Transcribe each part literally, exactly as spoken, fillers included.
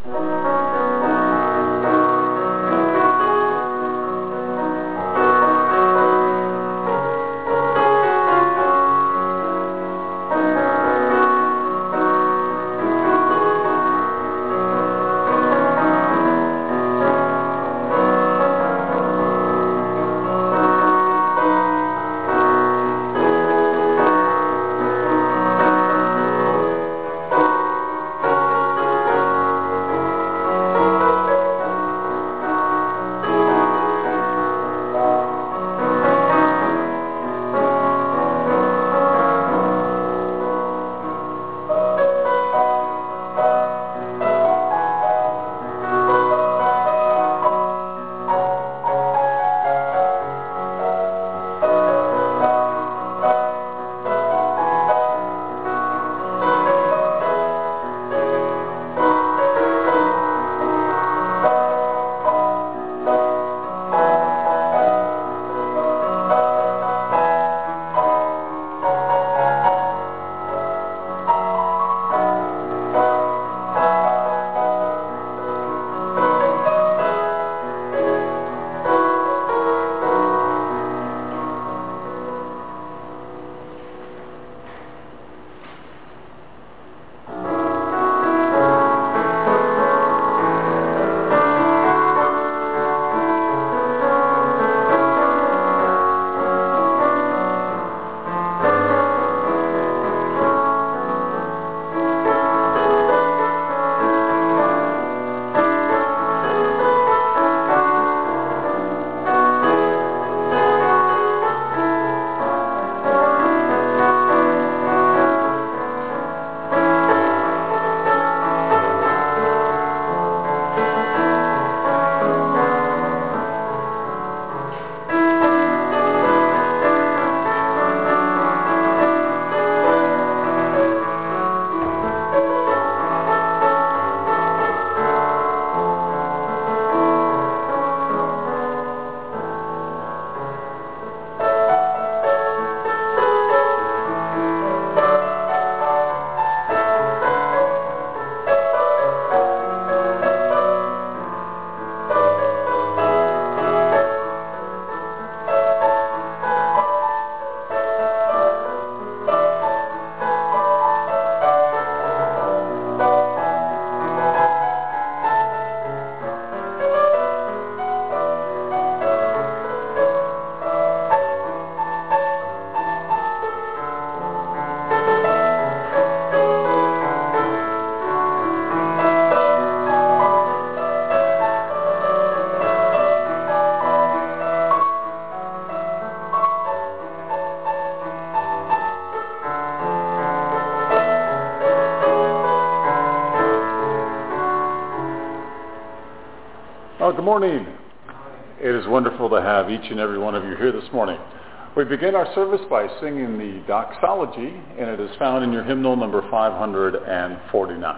Oh, good morning. It is wonderful to have each and every one of you here this morning. We begin our service by singing the doxology, and it is found in your hymnal number five hundred forty-nine.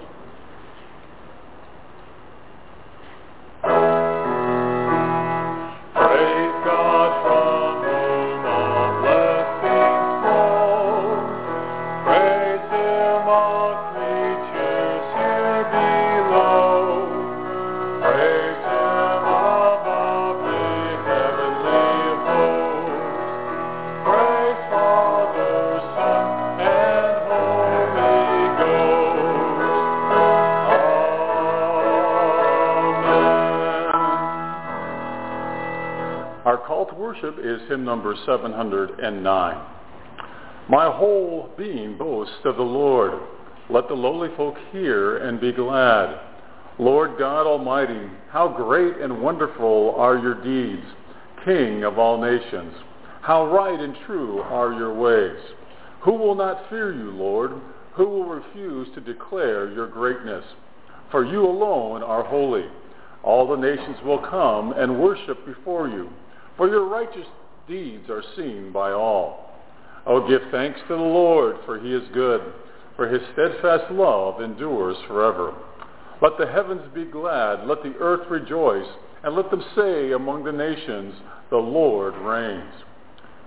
Is hymn number seven hundred nine. My whole being boasts of the Lord. Let the lowly folk hear and be glad. Lord God Almighty, how great and wonderful are your deeds, King of all nations. How right and true are your ways. Who will not fear you, Lord? Who will refuse to declare your greatness? For you alone are holy. All the nations will come and worship before you. For your righteous deeds are seen by all. Oh, give thanks to the Lord, for he is good, for his steadfast love endures forever. Let the heavens be glad, let the earth rejoice, and let them say among the nations, the Lord reigns.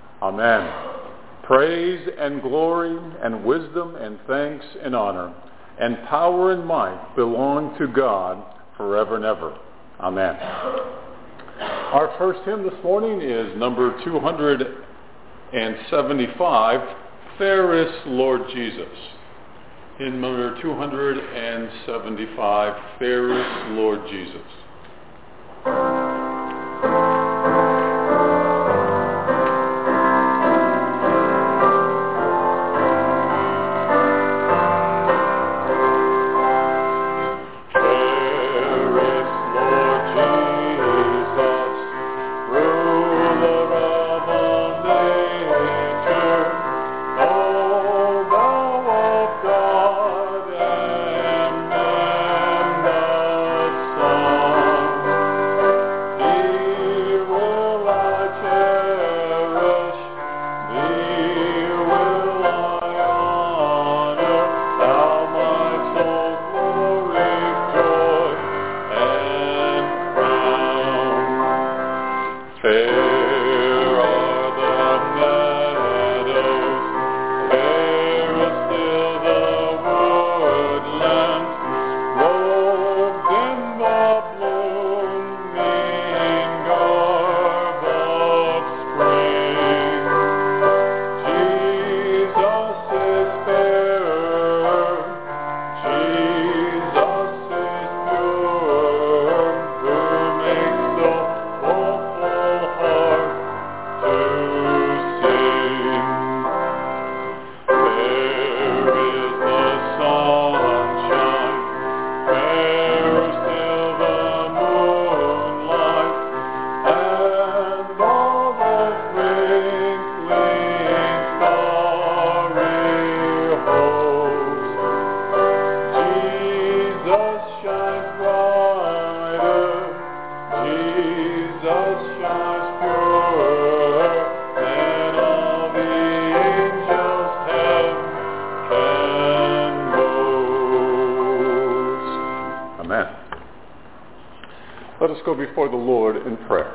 Amen. Praise and glory and wisdom and thanks and honor and power and might belong to God forever and ever. Amen. Our first hymn this morning is number two hundred seventy-five, Fairest Lord Jesus. Hymn number two hundred seventy-five, Fairest Lord Jesus. Before the Lord in prayer.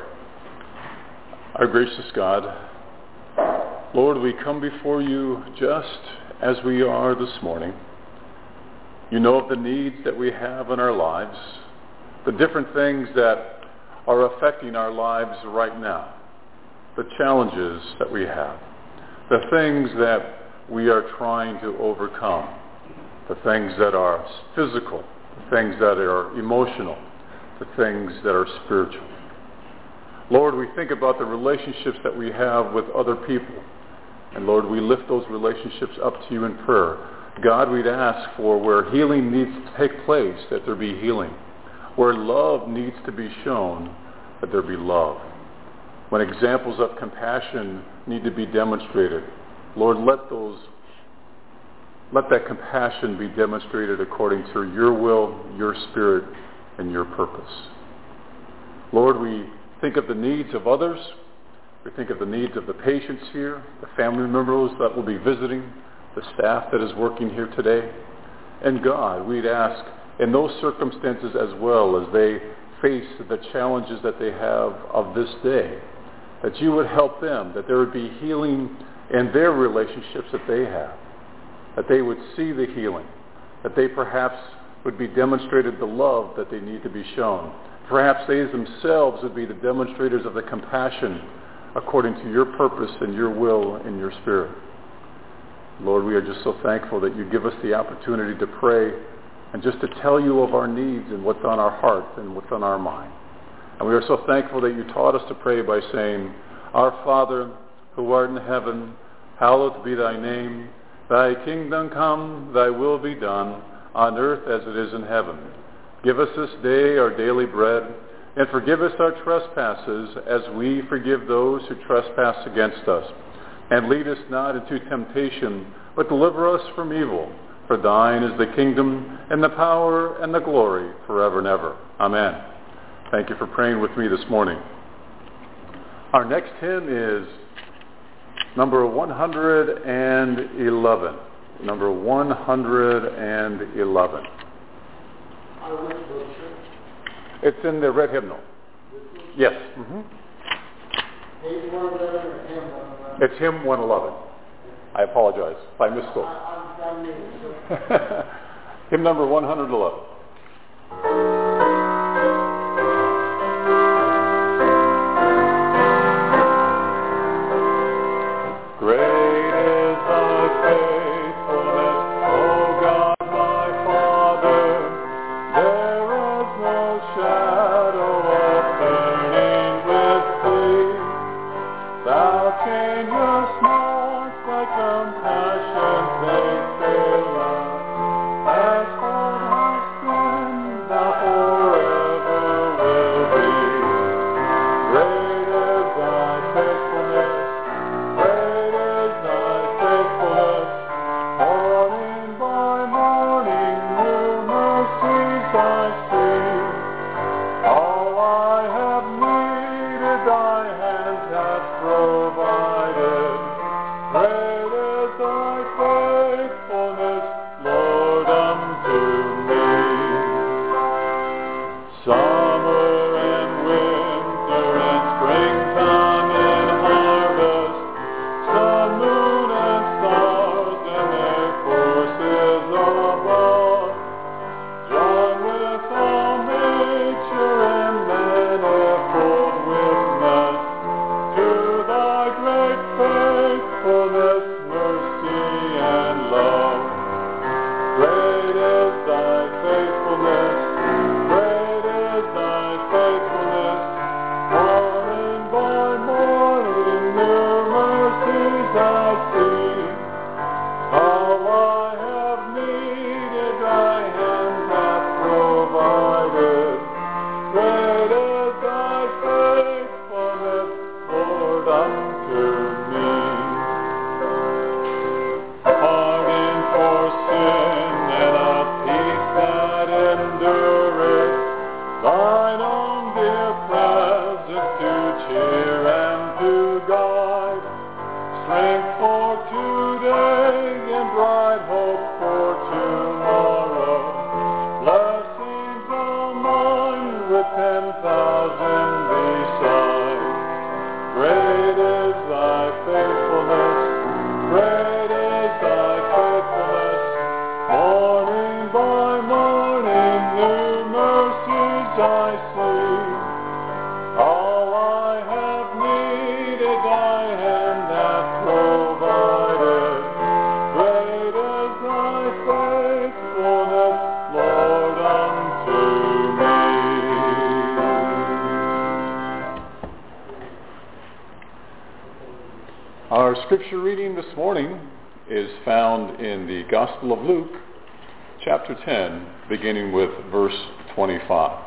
Our gracious God, Lord, we come before you just as we are this morning. You know of the needs that we have in our lives, the different things that are affecting our lives right now, the challenges that we have, the things that we are trying to overcome, the things that are physical, the things that are emotional, the things that are spiritual. Lord, we think about the relationships that we have with other people. And Lord, we lift those relationships up to you in prayer. God, we'd ask for where healing needs to take place, that there be healing. Where love needs to be shown, that there be love. When examples of compassion need to be demonstrated, Lord, let those, let that compassion be demonstrated according to your will, your spirit, and your purpose. Lord, we think of the needs of others. We think of the needs of the patients here, the family members that will be visiting, the staff that is working here today. And God, we'd ask in those circumstances as well as they face the challenges that they have of this day, that you would help them, that there would be healing in their relationships that they have, that they would see the healing, that they perhaps would be demonstrated the love that they need to be shown. Perhaps they themselves would be the demonstrators of the compassion according to your purpose and your will and your spirit. Lord, we are just so thankful that you give us the opportunity to pray and just to tell you of our needs and what's on our heart and what's on our mind. And we are so thankful that you taught us to pray by saying, Our Father, who art in heaven, hallowed be thy name. Thy kingdom come, thy will be done, on earth as it is in heaven. Give us this day our daily bread, and forgive us our trespasses as we forgive those who trespass against us. And lead us not into temptation, but deliver us from evil. For thine is the kingdom, and the power, and the glory, forever and ever. Amen. Thank you for praying with me this morning. Our next hymn is number one hundred eleven. Number one hundred eleven. It's in the red hymnal. Yes. Mm-hmm. It's hymn one eleven. I apologize if I misspoke. Hymn number one hundred eleven. Our scripture reading this morning is found in the Gospel of Luke, chapter ten, beginning with verse twenty-five.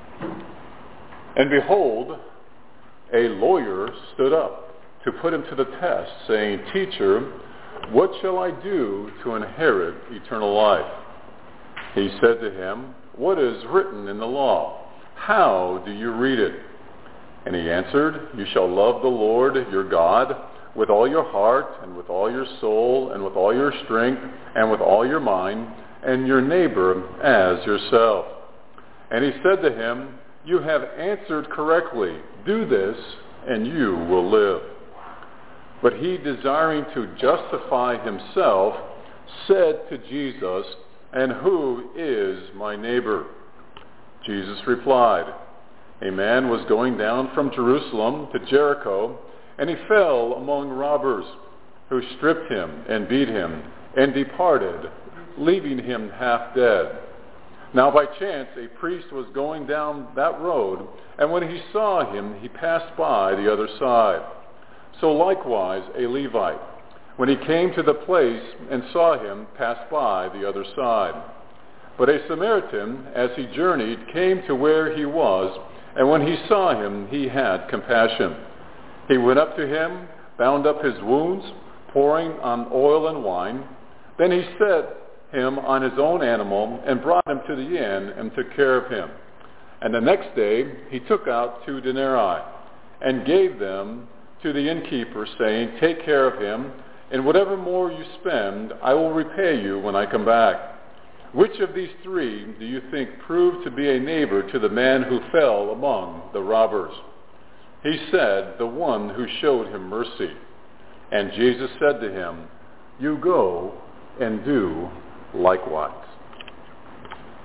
And behold, a lawyer stood up to put him to the test, saying, Teacher, what shall I do to inherit eternal life? He said to him, What is written in the law? How do you read it? And he answered, You shall love the Lord your God with all your heart, and with all your soul, and with all your strength, and with all your mind, and your neighbor as yourself. And he said to him, You have answered correctly. Do this, and you will live. But he, desiring to justify himself, said to Jesus, And who is my neighbor? Jesus replied, A man was going down from Jerusalem to Jericho, and he fell among robbers, who stripped him and beat him and departed, leaving him half dead. Now by chance a priest was going down that road, and when he saw him, he passed by the other side. So likewise a Levite, when he came to the place and saw him, passed by the other side. But a Samaritan, as he journeyed, came to where he was, and when he saw him, he had compassion. He went up to him, bound up his wounds, pouring on oil and wine. Then he set him on his own animal and brought him to the inn and took care of him. And the next day he took out two denarii and gave them to the innkeeper, saying, Take care of him, and whatever more you spend, I will repay you when I come back. Which of these three do you think proved to be a neighbor to the man who fell among the robbers? He said, The one who showed him mercy. And Jesus said to him, You go and do likewise.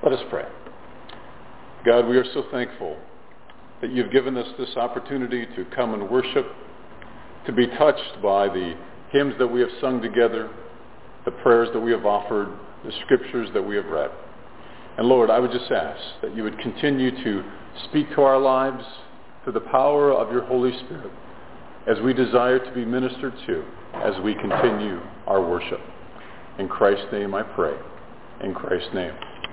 Let us pray. God, we are so thankful that you've given us this opportunity to come and worship, to be touched by the hymns that we have sung together, the prayers that we have offered, the scriptures that we have read. And Lord, I would just ask that you would continue to speak to our lives through the power of your Holy Spirit as we desire to be ministered to as we continue our worship. In Christ's name I pray. In Christ's name.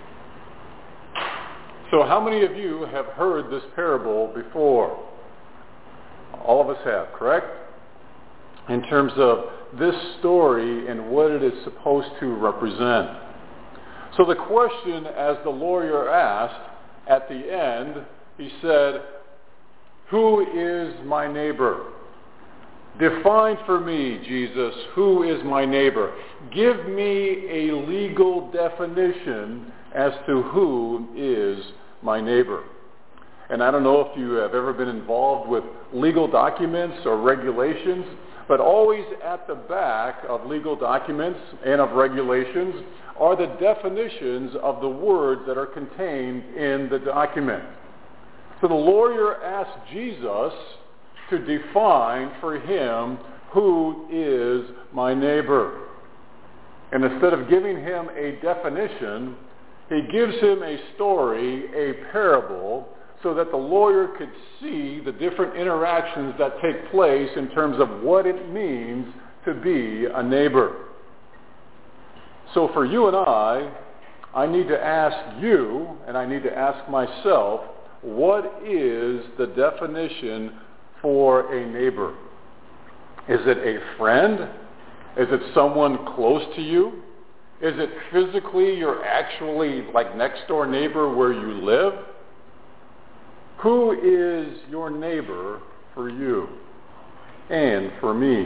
So how many of you have heard this parable before? All of us have, correct? In terms of this story and what it is supposed to represent. So the question, as the lawyer asked at the end, he said, "Who is my neighbor?" Define for me, Jesus, who is my neighbor? Give me a legal definition as to who is my neighbor. And I don't know if you have ever been involved with legal documents or regulations, but always at the back of legal documents and of regulations are the definitions of the words that are contained in the document. So the lawyer asked Jesus to define for him who is my neighbor. And instead of giving him a definition, he gives him a story, a parable, so that the lawyer could see the different interactions that take place in terms of what it means to be a neighbor. So for you and I, I need to ask you, and I need to ask myself, what is the definition for a neighbor? Is it a friend? Is it someone close to you? Is it physically you're actually like next door neighbor where you live? Who is your neighbor for you and for me?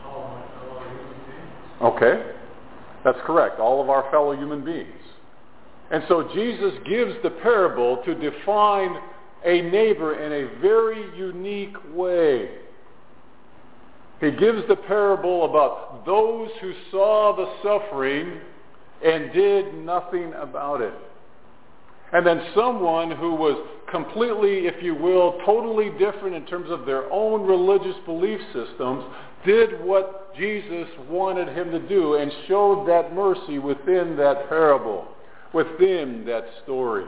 Okay, that's correct. All of our fellow human beings. And so Jesus gives the parable to define a neighbor in a very unique way. He gives the parable about those who saw the suffering and did nothing about it. And then someone who was completely, if you will, totally different in terms of their own religious belief systems, did what Jesus wanted him to do and showed that mercy within that parable, within that story.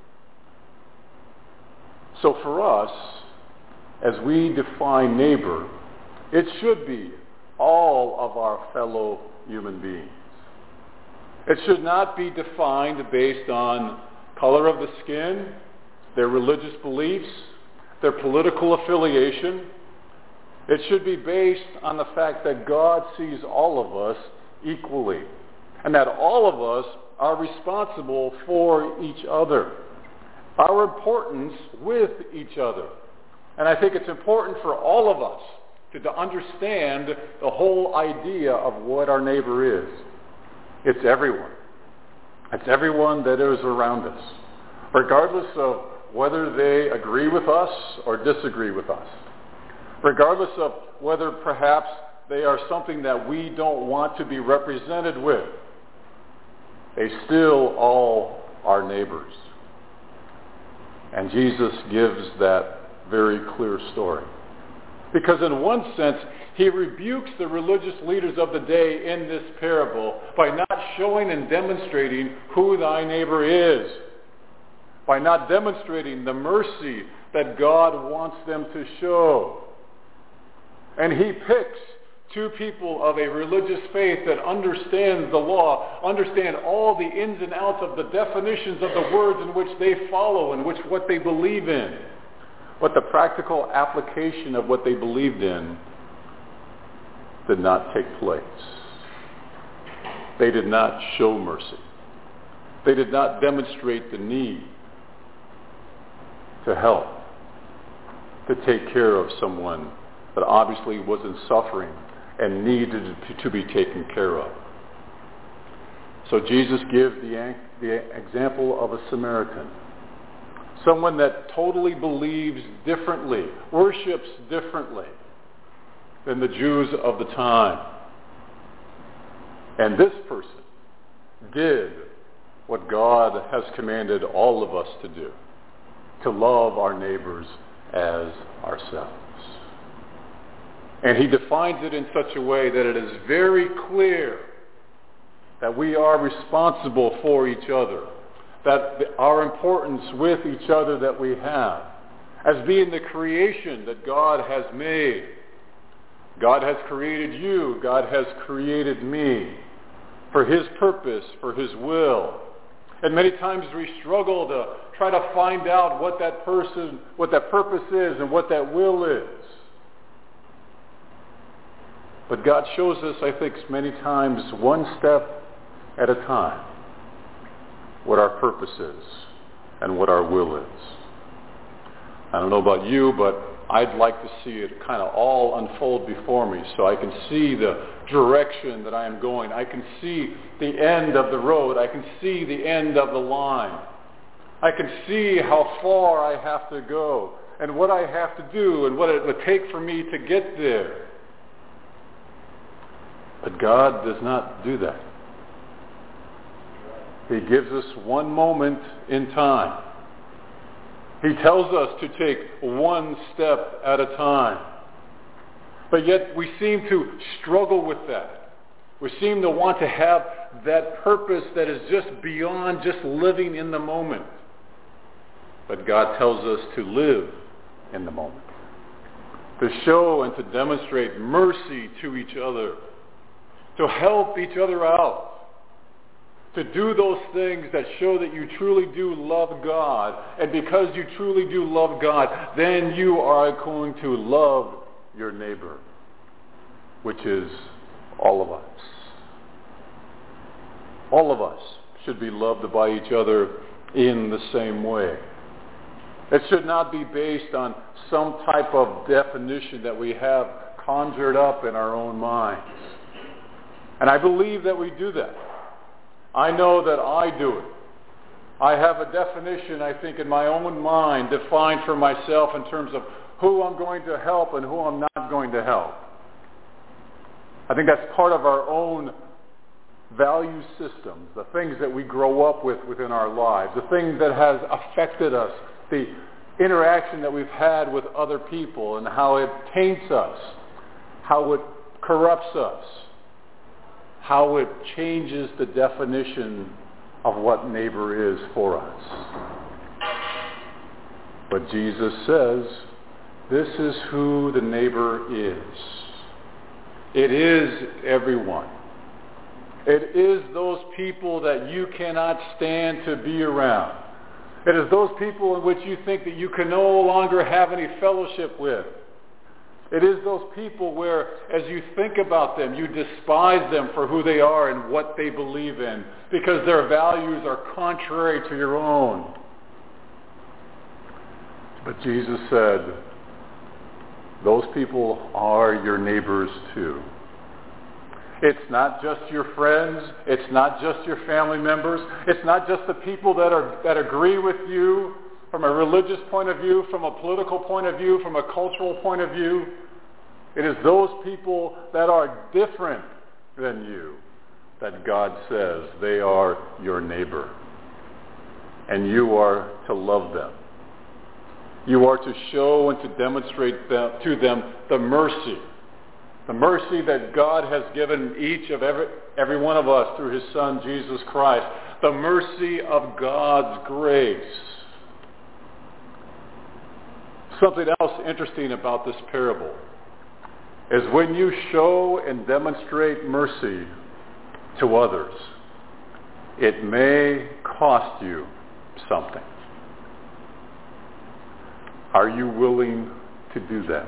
So for us, as we define neighbor, it should be all of our fellow human beings. It should not be defined based on color of the skin, their religious beliefs, their political affiliation. It should be based on the fact that God sees all of us equally, and that all of us are responsible for each other, our importance with each other. And I think it's important for all of us to, to understand the whole idea of what our neighbor is. It's everyone. It's everyone that is around us, regardless of whether they agree with us or disagree with us, regardless of whether perhaps they are something that we don't want to be represented with. They still all are neighbors. And Jesus gives that very clear story. Because in one sense, he rebukes the religious leaders of the day in this parable by not showing and demonstrating who thy neighbor is, by not demonstrating the mercy that God wants them to show. And he picks two people of a religious faith that understands the law, understand all the ins and outs of the definitions of the words in which they follow and which what they believe in. But the practical application of what they believed in did not take place. They did not show mercy. They did not demonstrate the need to help, to take care of someone that obviously was in suffering and needed to be taken care of. So Jesus gives the, the example of a Samaritan, someone that totally believes differently, worships differently than the Jews of the time. And this person did what God has commanded all of us to do, to love our neighbors as ourselves. And he defines it in such a way that it is very clear that we are responsible for each other, that our importance with each other that we have, as being the creation that God has made. God has created you, God has created me for his purpose, for his will. And many times we struggle to try to find out what that person, what that purpose is and what that will is. But God shows us, I think, many times, one step at a time, what our purpose is and what our will is. I don't know about you, but I'd like to see it kind of all unfold before me so I can see the direction that I am going. I can see the end of the road. I can see the end of the line. I can see how far I have to go and what I have to do and what it would take for me to get there. But God does not do that. He gives us one moment in time. He tells us to take one step at a time. But yet we seem to struggle with that. We seem to want to have that purpose that is just beyond just living in the moment. But God tells us to live in the moment, to show and to demonstrate mercy to each other, to help each other out, to do those things that show that you truly do love God. And because you truly do love God, then you are going to love your neighbor, which is all of us. All of us should be loved by each other in the same way. It should not be based on some type of definition that we have conjured up in our own minds. And I believe that we do that. I know that I do it. I have a definition, I think, in my own mind defined for myself in terms of who I'm going to help and who I'm not going to help. I think that's part of our own value systems, the things that we grow up with within our lives, the things that has affected us, the interaction that we've had with other people and how it taints us, how it corrupts us, how it changes the definition of what neighbor is for us. But Jesus says, this is who the neighbor is. It is everyone. It is those people that you cannot stand to be around. It is those people in which you think that you can no longer have any fellowship with. It is those people where, as you think about them, you despise them for who they are and what they believe in, because their values are contrary to your own. But Jesus said, those people are your neighbors too. It's not just your friends. It's not just your family members. It's not just the people that are that agree with you from a religious point of view, from a political point of view, from a cultural point of view. It is those people that are different than you that God says they are your neighbor. And you are to love them. You are to show and to demonstrate them, to them the mercy. The mercy that God has given each of every, every one of us through his Son, Jesus Christ. The mercy of God's grace. Something else interesting about this parable is when you show and demonstrate mercy to others, it may cost you something. Are you willing to do that?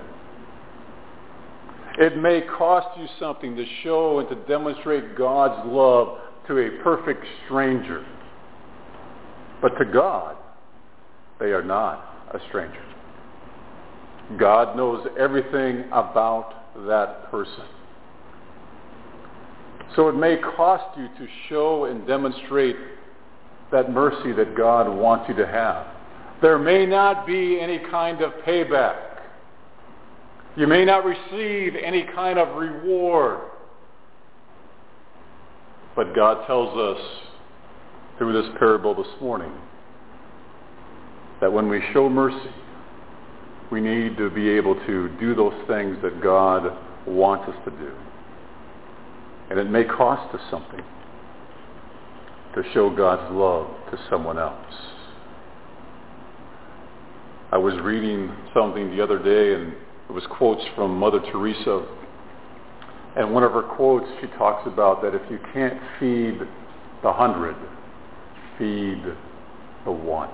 It may cost you something to show and to demonstrate God's love to a perfect stranger. But to God, they are not a stranger. God knows everything about that person. So it may cost you to show and demonstrate that mercy that God wants you to have. There may not be any kind of payback. You may not receive any kind of reward. But God tells us through this parable this morning that when we show mercy, we need to be able to do those things that God wants us to do. And it may cost us something to show God's love to someone else. I was reading something the other day, and it was quotes from Mother Teresa. And one of her quotes, she talks about that if you can't feed the hundred, feed the one.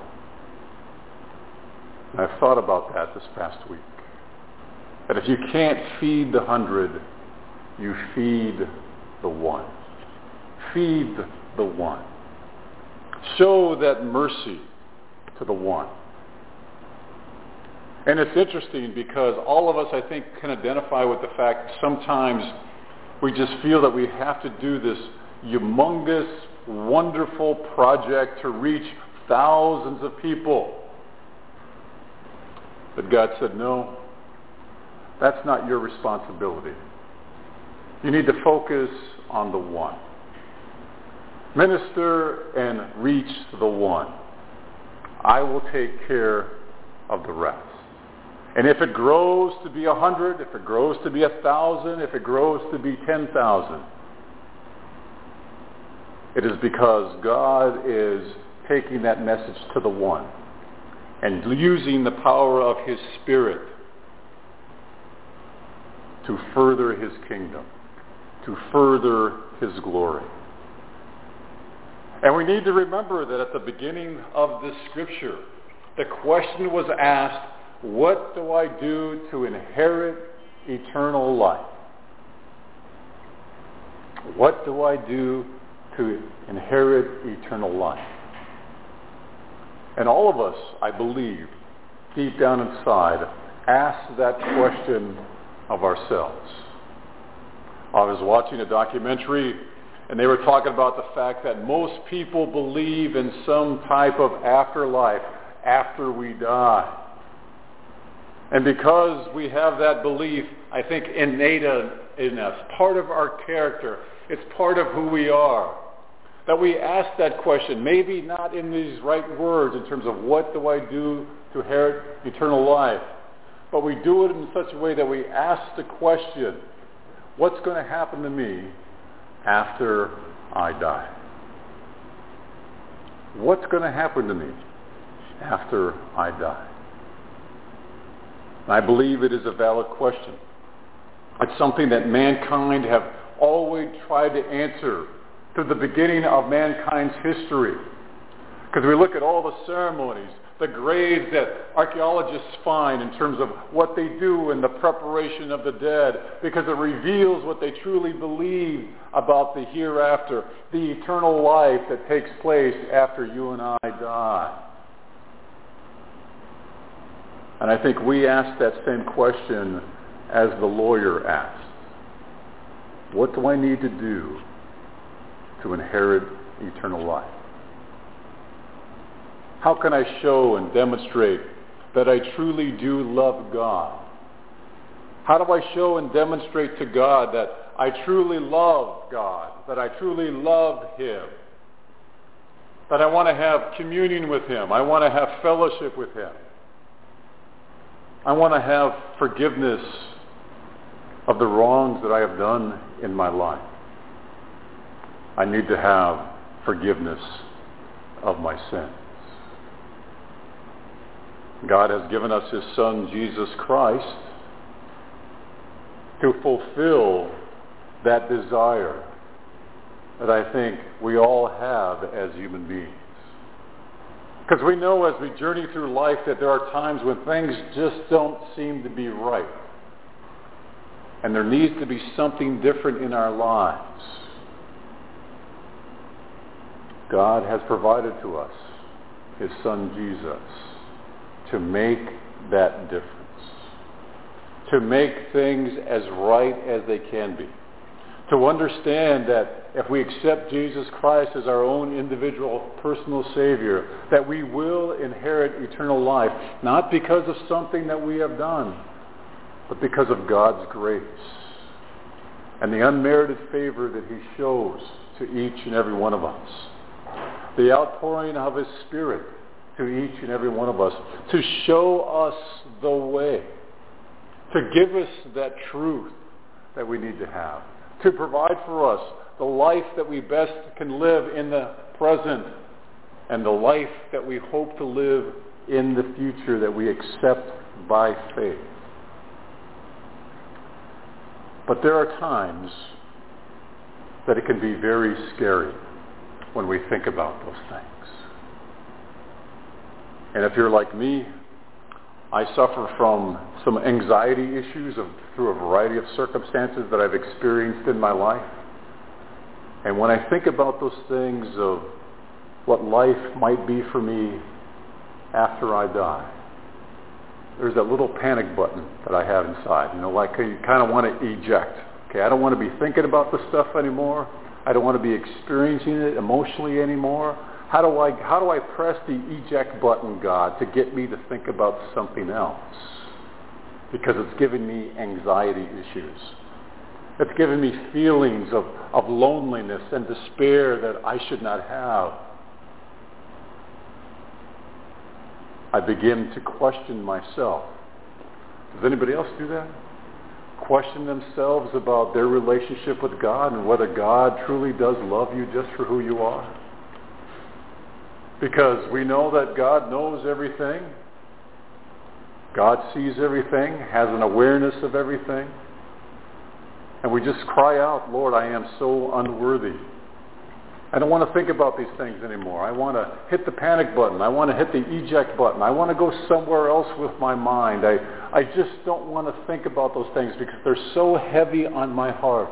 And I've thought about that this past week. That if you can't feed the hundred, you feed the one. Feed the one. Show that mercy to the one. And it's interesting because all of us, I think, can identify with the fact that sometimes we just feel that we have to do this humongous, wonderful project to reach thousands of people. But God said, no, that's not your responsibility. You need to focus on the one. Minister and reach the one. I will take care of the rest. And if it grows to be a hundred, if it grows to be a thousand, if it grows to be ten thousand, it is because God is taking that message to the one and using the power of His Spirit to further His kingdom, to further His glory. And we need to remember that at the beginning of this scripture, the question was asked, what do I do to inherit eternal life? What do I do to inherit eternal life? And all of us, I believe, deep down inside, ask that question of ourselves. I was watching a documentary, and they were talking about the fact that most people believe in some type of afterlife after we die. And because we have that belief, I think, innate in us, part of our character, it's part of who we are, that we ask that question, maybe not in these right words in terms of what do I do to inherit eternal life, but we do it in such a way that we ask the question, what's going to happen to me after I die? What's going to happen to me after I die? And I believe it is a valid question. It's something that mankind have always tried to answer to the beginning of mankind's history. Because we look at all the ceremonies, the graves that archaeologists find in terms of what they do in the preparation of the dead, because it reveals what they truly believe about the hereafter, the eternal life that takes place after you and I die. And I think we ask that same question as the lawyer asked. What do I need to do to inherit eternal life? How can I show and demonstrate that I truly do love God? How do I show and demonstrate to God that I truly love God, that I truly love Him, that I want to have communion with Him, I want to have fellowship with Him, I want to have forgiveness of the wrongs that I have done in my life. I need to have forgiveness of my sins. God has given us His Son, Jesus Christ, to fulfill that desire that I think we all have as human beings. Because we know as we journey through life that there are times when things just don't seem to be right. And there needs to be something different in our lives. God has provided to us His Son Jesus to make that difference. To make things as right as they can be. To understand that if we accept Jesus Christ as our own individual personal Savior, that we will inherit eternal life, not because of something that we have done, but because of God's grace and the unmerited favor that He shows to each and every one of us. the outpouring of His Spirit to each and every one of us, to show us the way, to give us that truth that we need to have, to provide for us the life that we best can live in the present and the life that we hope to live in the future that we accept by faith. But there are times that it can be very scary when we think about those things. And if you're like me, I suffer from some anxiety issues of, through a variety of circumstances that I've experienced in my life. And when I think about those things of what life might be for me after I die, there's that little panic button that I have inside. You know, like you kind of want to eject. Okay, I don't want to be thinking about this stuff anymore. I don't want to be experiencing it emotionally anymore. How do I how do I press the eject button, God, to get me to think about something else? Because it's giving me anxiety issues. It's giving me feelings of, of loneliness and despair that I should not have. I begin to question myself. Does anybody else do that? Question themselves about their relationship with God and whether God truly does love you just for who you are. Because we know that God knows everything. God sees everything, has an awareness of everything. And we just cry out, Lord, I am so unworthy. I don't want to think about these things anymore. I want to hit the panic button. I want to hit the eject button. I want to go somewhere else with my mind. I, I just don't want to think about those things because they're so heavy on my heart.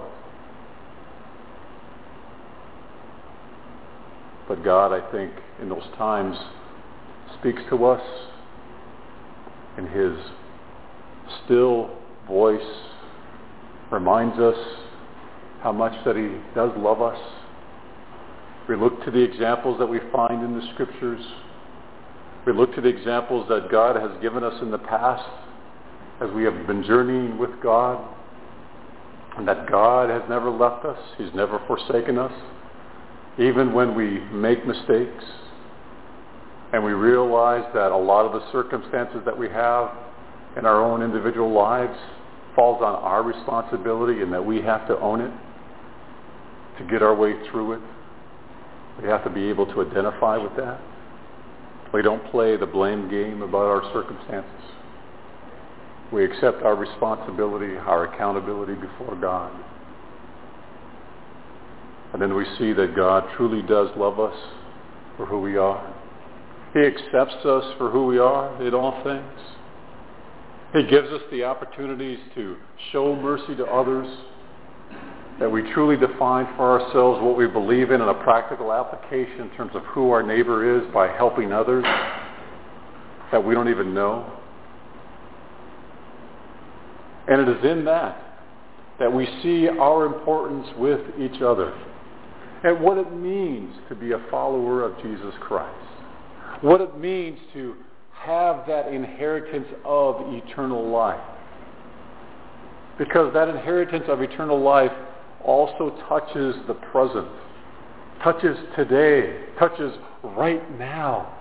But God, I think, in those times, speaks to us in His still voice, reminds us how much that He does love us. We look to the examples that we find in the Scriptures. We look to the examples that God has given us in the past as we have been journeying with God, and that God has never left us. He's never forsaken us. Even when we make mistakes and we realize that a lot of the circumstances that we have in our own individual lives falls on our responsibility and that we have to own it to get our way through it. We have to be able to identify with that. We don't play the blame game about our circumstances. We accept our responsibility, our accountability before God. And then we see that God truly does love us for who we are. He accepts us for who we are in all things. He gives us the opportunities to show mercy to others, that we truly define for ourselves what we believe in in a practical application in terms of who our neighbor is by helping others that we don't even know. And it is in that that we see our importance with each other and what it means to be a follower of Jesus Christ. What it means to have that inheritance of eternal life. Because that inheritance of eternal life also touches the present, touches today, touches right now.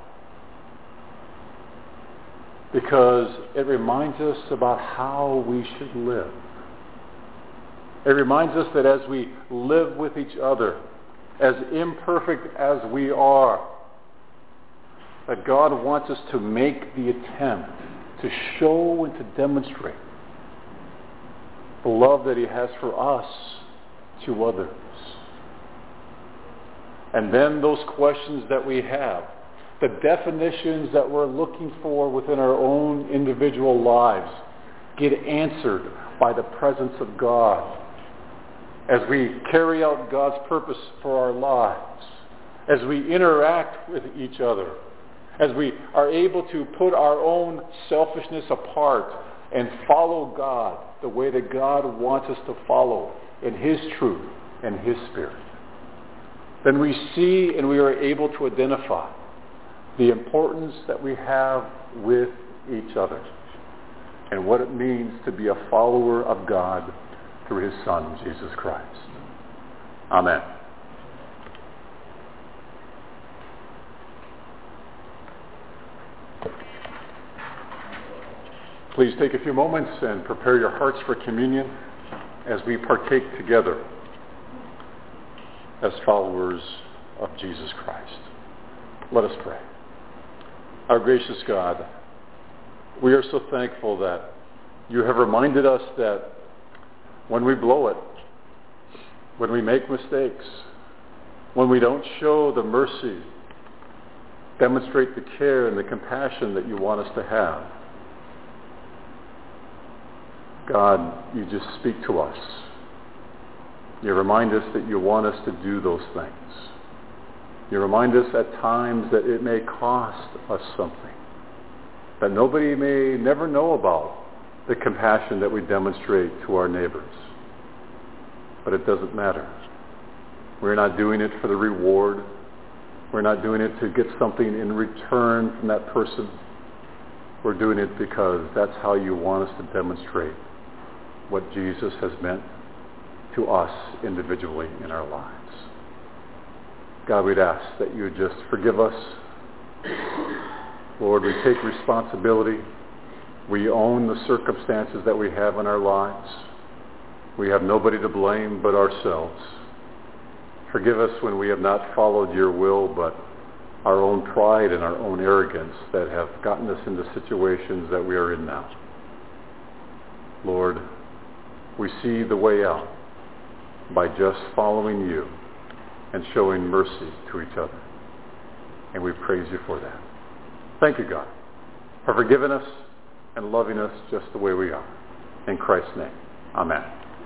Because it reminds us about how we should live. It reminds us that as we live with each other, as imperfect as we are, that God wants us to make the attempt to show and to demonstrate the love that He has for us to others. And then those questions that we have, the definitions that we're looking for within our own individual lives, get answered by the presence of God as we carry out God's purpose for our lives, as we interact with each other, as we are able to put our own selfishness apart and follow God the way that God wants us to follow in His truth and His Spirit. Then we see and we are able to identify the importance that we have with each other and what it means to be a follower of God through His Son, Jesus Christ. Amen. Please take a few moments and prepare your hearts for communion as we partake together as followers of Jesus Christ. Let us pray. Our gracious God, we are so thankful that you have reminded us that when we blow it, when we make mistakes, when we don't show the mercy, demonstrate the care and the compassion that you want us to have, God, you just speak to us. You remind us that you want us to do those things. You remind us at times that it may cost us something, that nobody may never know about the compassion that we demonstrate to our neighbors. But it doesn't matter. We're not doing it for the reward. We're not doing it to get something in return from that person. We're doing it because that's how you want us to demonstrate what Jesus has meant to us individually in our lives. God, we'd ask that you would just forgive us. Lord, we take responsibility. We own the circumstances that we have in our lives. We have nobody to blame but ourselves. Forgive us when we have not followed your will, but our own pride and our own arrogance that have gotten us into situations that we are in now. Lord, we see the way out by just following you and showing mercy to each other. And we praise you for that. Thank you, God, for forgiving us and loving us just the way we are. In Christ's name, amen.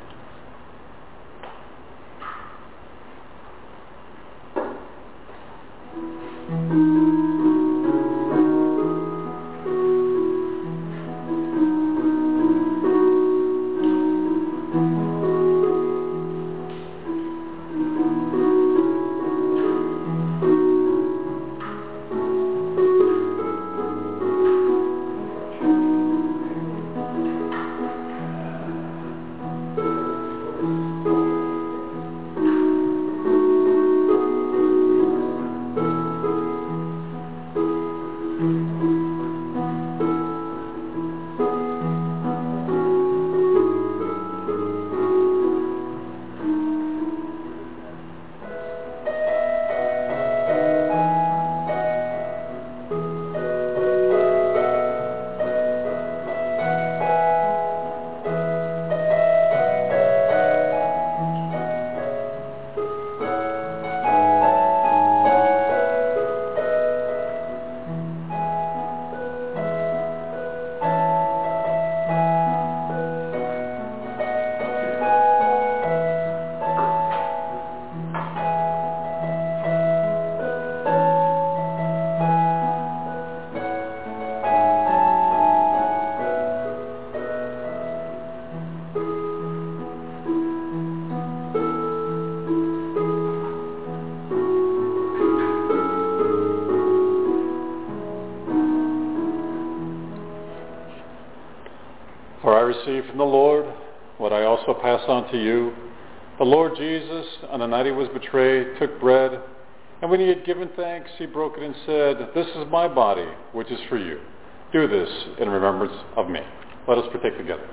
Received from the Lord what I also pass on to you. The Lord Jesus, on the night he was betrayed, took bread, and when he had given thanks, he broke it and said, "This is my body, which is for you. Do this in remembrance of me." Let us partake together.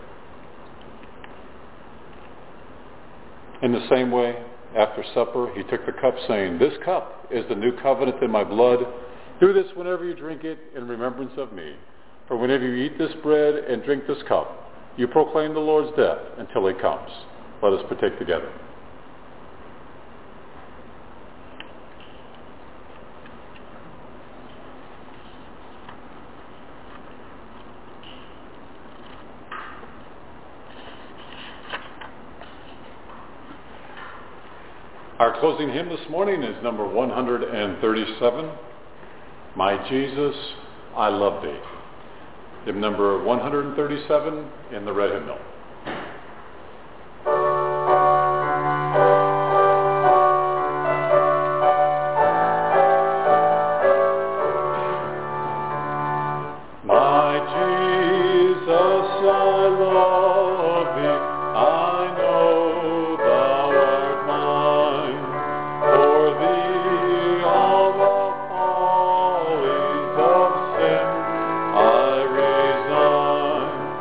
In the same way, after supper, he took the cup, saying, "This cup is the new covenant in my blood. Do this whenever you drink it in remembrance of me. For whenever you eat this bread and drink this cup, you proclaim the Lord's death until he comes." Let us partake together. Our closing hymn this morning is number one hundred thirty-seven, "My Jesus, I Love Thee." Hymn number one hundred thirty-seven in the red hymnal. I resign.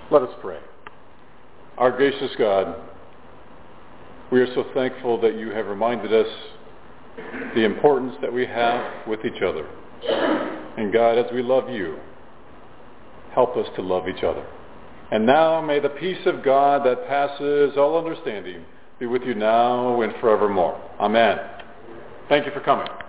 Let us pray. Our gracious God, we are so thankful that you have reminded us the importance that we have with each other. And God, as we love you, help us to love each other. And now may the peace of God that passes all understanding be with you now and forevermore. Amen. Thank you for coming.